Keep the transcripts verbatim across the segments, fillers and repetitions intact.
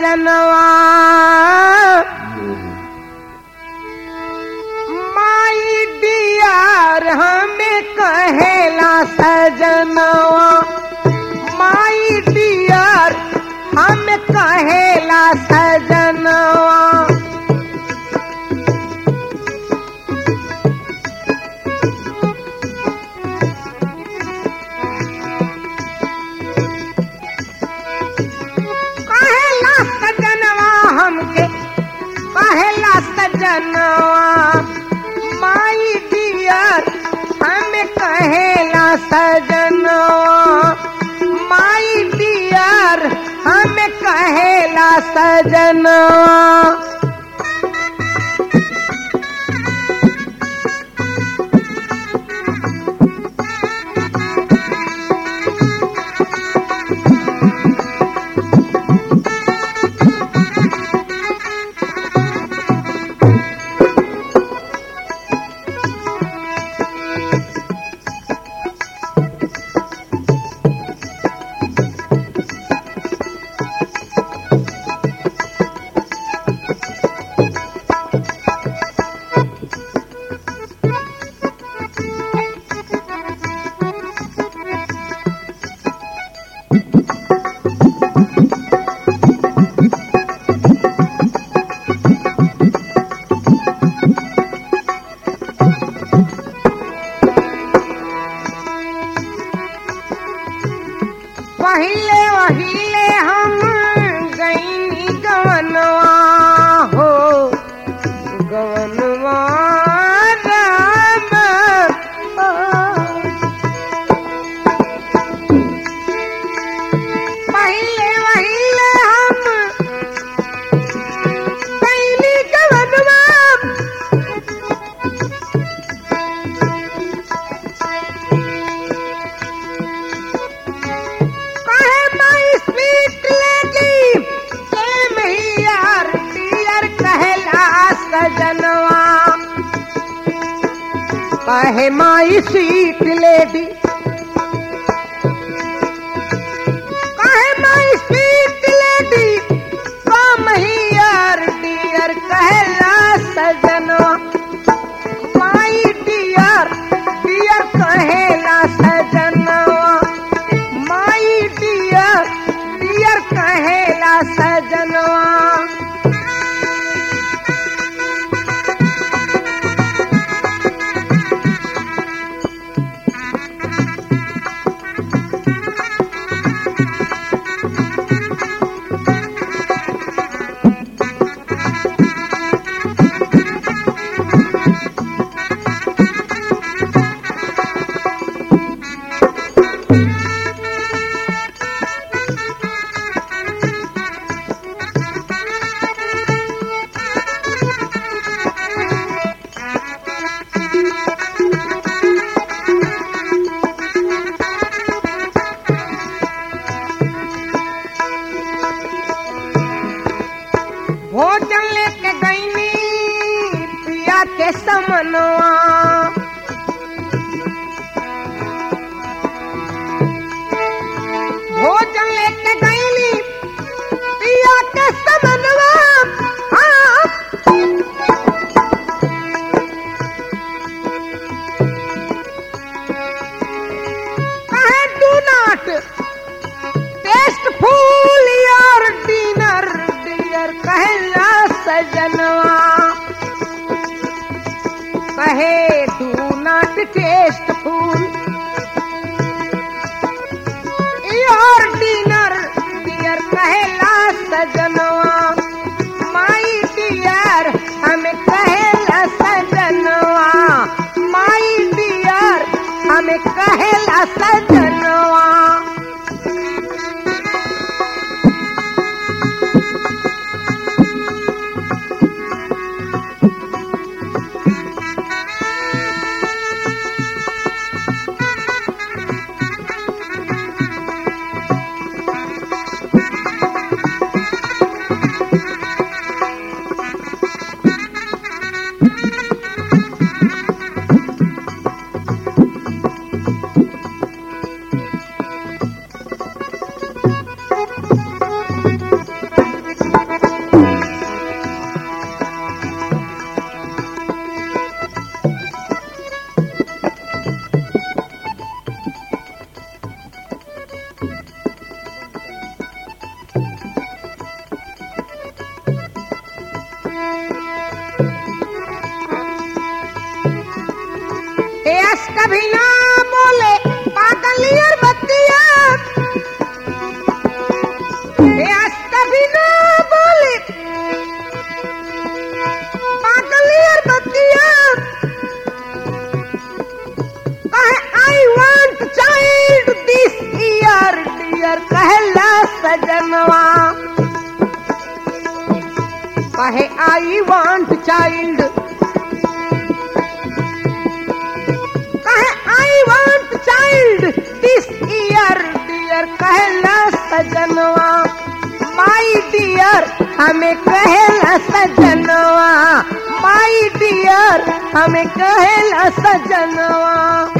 सजनवा my dear हमें कहेला सजनवा माई डियर हमें कहेला सजनवा पहला सजनवा माई डियर हमें कहेला सजनवा माई डियर हमें कहेला सजनवा पहिले वहिले हम गईनी गवनवा हो गवनवा राम पहिले वहिले हम गईनी गवनवा सजनवा कहे माई स्वीट लेडी कहे my sweet lady come here dear कहेला सजनवा माई डियर डियर कहेला सजनवा माई डियर डियर कहेला सजनवा भोजन लेके गईनी पिया के समनवा भोजन लेके गईनी पिया के समनवा हाँ कहे do not taste full your dinner कहेला सजनवा कहे do not taste full your dinner dear कहेला सजनवा माई डियर हमें कहेला सजनवा माई डियर हमें कहेला सजनवा कभी ना बोले पागलियर बतिया, यस कभी ना बोले पागलियर बतिया, कहे I want child this year dear, कहला सजनवा, कहे आई वांट चाइल्ड, कहे I want child this year dear, कहला सजनवा, माई डियर हमें कहला सजनवा, माई डियर हमें कहला सजनवा।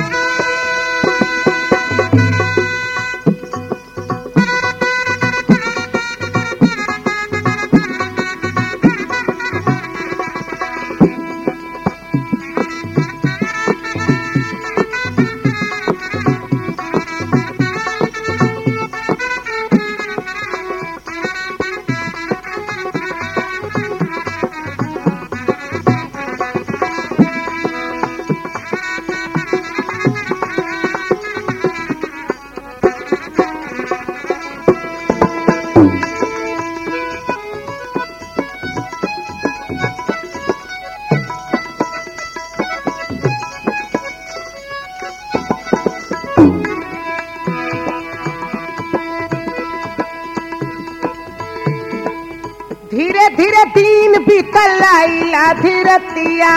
धीरे धीरे दिन बीतल आइला धीरतिया,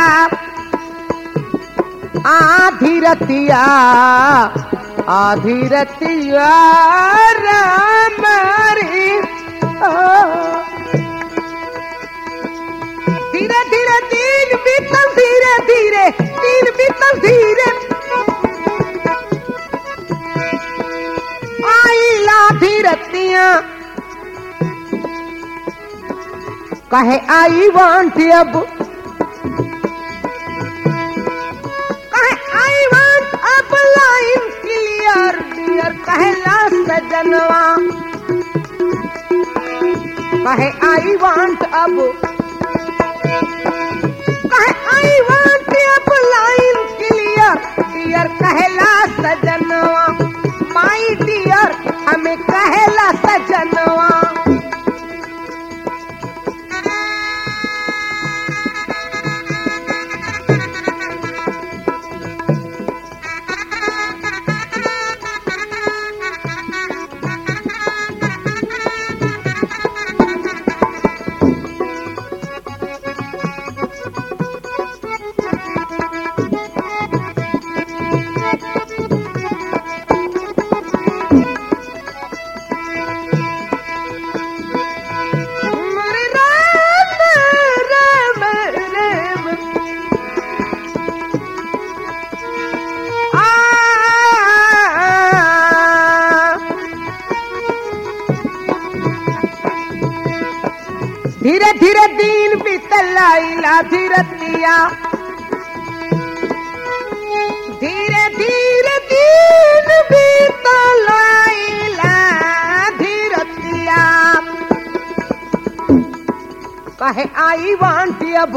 आधी रतिया आधी रतिया राम रे, धीरे धीरे दिन बीतल, धीरे धीरे दिन बीतल, धीरे आइला धीरतिया, कहे आई वांट अब, कहे आई वांट अब लाइन क्लियर डियर, कहला सजनवा, कहे आई वांट अब, कहे आई वांट अब लाइन क्लियर डियर, कहला सजनवा, माई डियर हमें कहला सजनवा। धीरे धीरे दिन बीतल आइला धीरतिया, धीरे धीरे दिन बीतल आइला धीरतिया, कहे आई वांट अब,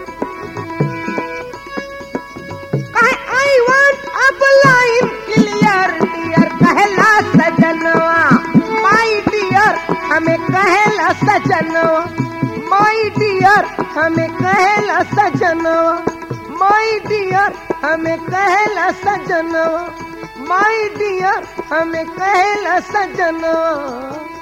कहे आई वांट अब लाइन क्लियर डियर, कहला सजनवा, माई डियर हमें कहला सजनवा, माई डियर हमें कहला सजनवा, माई डियर हमें कहला सजनवा, माई डियर हमें कहला सजनवा।